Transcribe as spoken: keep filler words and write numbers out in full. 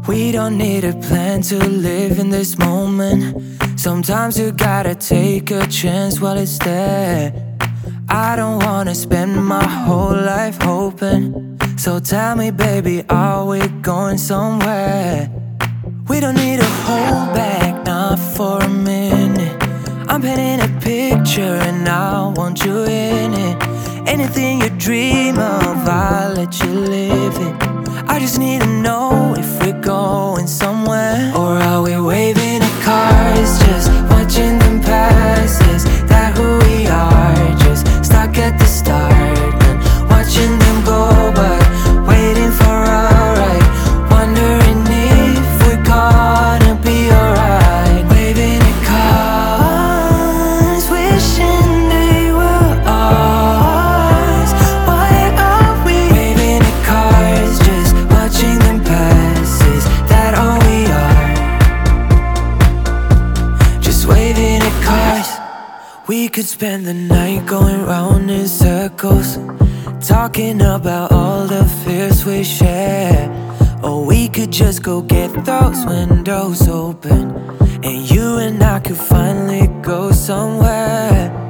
We don't need a plan to live in this moment. Sometimes you gotta take a chance while it's there. I don't wanna spend my whole life hoping. So tell me, baby, are we going somewhere? We don't need to hold back, not for a minute. I'm painting a picture and I want you in it. Anything you dream of, I'll let you live it. I just need to know if we're going somewhere. Or are we waving at cars, just watching them pass? Is that who we are, just stuck at the start and watching them go, but waiting for our right, wondering if we're gonna be alright. Waving at cars, wishing they were ours. Why are we waving at cars, just watching them pass? Is that all we are? Just waving at cars. We could spend the night going round in circles, talking about all the fears we share. Or we could just go get those windows open, and you and I could finally go somewhere.